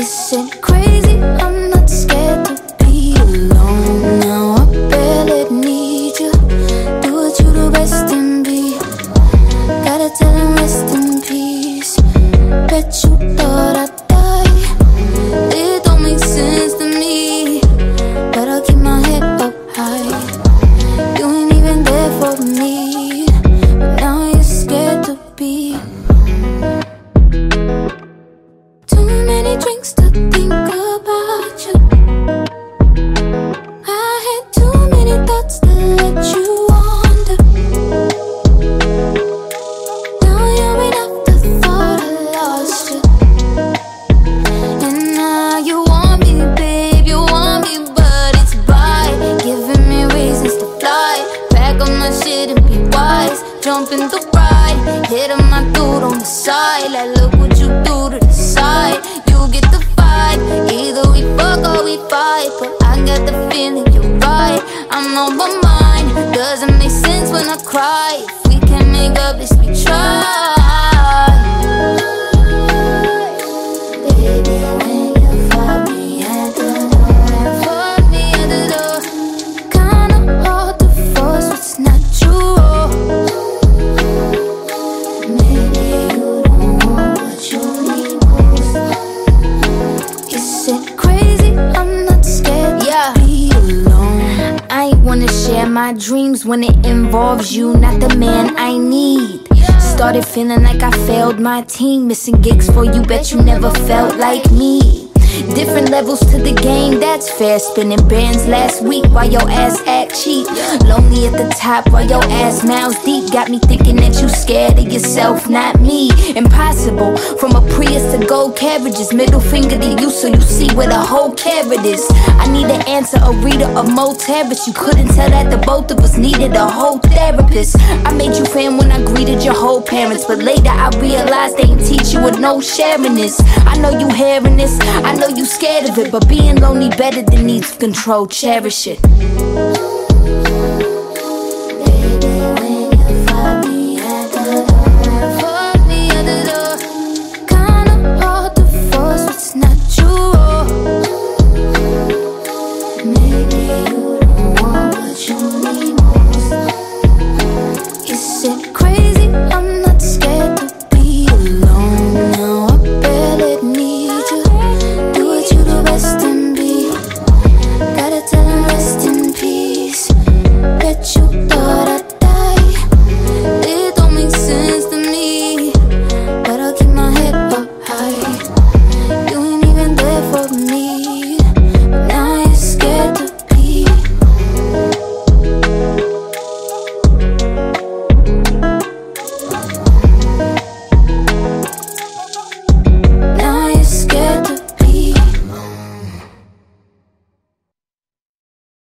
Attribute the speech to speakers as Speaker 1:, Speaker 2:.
Speaker 1: Isn't crazy, I'm not scared to be alone. Now I barely need you. Do what you do best and be. Gotta tell him rest in peace. Bet you thought I'd die. It don't make sense to me, but I'll keep my head up high. You ain't even there for me, but now you're scared to be. Too many drinks to think about you. I had too many thoughts to let you wander. Now you're an afterthought, I lost you. And now you want me, babe, you want me, but it's by giving me reasons to fly. Pack up my shit and be wise. Jump in the ride, hit on my dude on the side. Like, look what you do to the side. You get the fight, either we fuck or we fight. But I got the feeling you're right. I'm on my mind, doesn't make sense when I cry. If we can make up, let's we try. Baby, when you find me at the door, find me at the door. Kinda hard to force what's not true. Maybe you don't want what you need most. Is it crazy? I'm not scared to be alone. I ain't wanna share my dreams when it involves you, not the man I need. Started feeling like I failed my team, missing gigs for you, bet you never felt like me. Different levels to the game, that's fair. Spinning bands last week while your ass act cheap. Lonely at the top while your ass mouths deep. Got me thinking that you scared of yourself, not me. Impossible, from a Prius to gold carriages. Middle finger to you so you see where the whole carrot is. I need an answer, a reader of Mo Terrace. You couldn't tell that the both of us needed a whole therapist. I made you fan when I greeted your whole parents, but later I realized they ain't teach you with no sharing this. I know you hearing this, I know you scared of it, but being lonely better than needs control, cherish it.